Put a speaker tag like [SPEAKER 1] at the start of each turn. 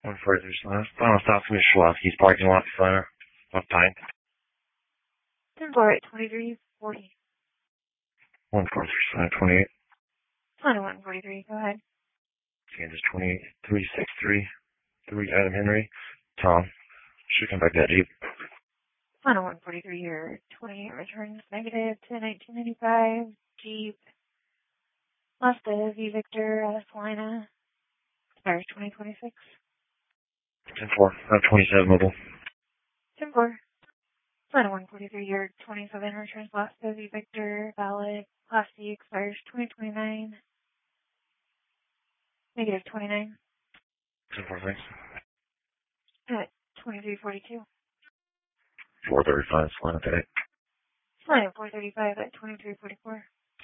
[SPEAKER 1] 143 final stop from Schwabsky's parking lot, Salina. What time?
[SPEAKER 2] 10-4 at 2340.
[SPEAKER 1] 143 28.
[SPEAKER 2] Salina 143, go ahead.
[SPEAKER 1] Kansas 23363. 3 Adam Henry. Tom. Should come back to that Jeep.
[SPEAKER 2] Salina 143 here. 28 returns negative to 1995. Jeep. Mazda V Victor, Salina. Expires 2026.
[SPEAKER 1] 10-4. 27 mobile.
[SPEAKER 2] 10-4. Salina 143 here. 27 returns Mazda V Victor, valid. Class C expires 2029. Negative 29.
[SPEAKER 1] 10-4, thanks.
[SPEAKER 2] At 2342.
[SPEAKER 1] 435, Salina today.
[SPEAKER 2] Salina 435 at 2344.